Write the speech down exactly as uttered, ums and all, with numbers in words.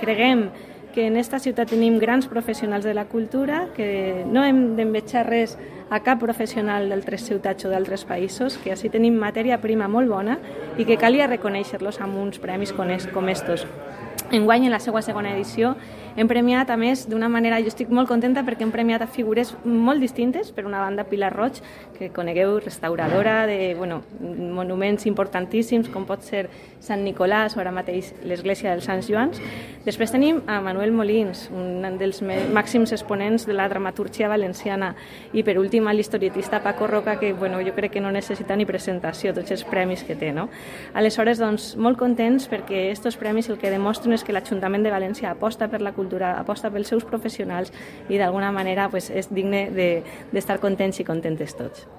creguem que en esta ciutat tenim grans professionals de la cultura, que no hem d'envejar res a cap professional d'altres ciutats o d'altres països, que així tenim matèria prima molt bona i que calia reconèixer-los amb uns premis com estos. Enguany, en la seva segona edició, hem premiat, a més, d'una manera, jo estic molt contenta perquè hem premiat a figures molt distintes. Per una banda, Pilar Roig, que conegueu, restauradora de bueno, monuments importantíssims, com pot ser Sant Nicolàs o ara mateix l'església dels Sants Joans. Després tenim a Manuel Molins, un dels màxims exponents de la dramatúrgia valenciana. I per últim, a l'historietista Paco Roca, que bueno, jo crec que no necessita ni presentació, tots els premis que té. No? Aleshores, doncs, molt contents perquè aquests premis el que demostren és que l'Ajuntament de València aposta per la cultura, aposta pels seus professionals i d'alguna manera pues, és digne d'estar contents i contentes tots.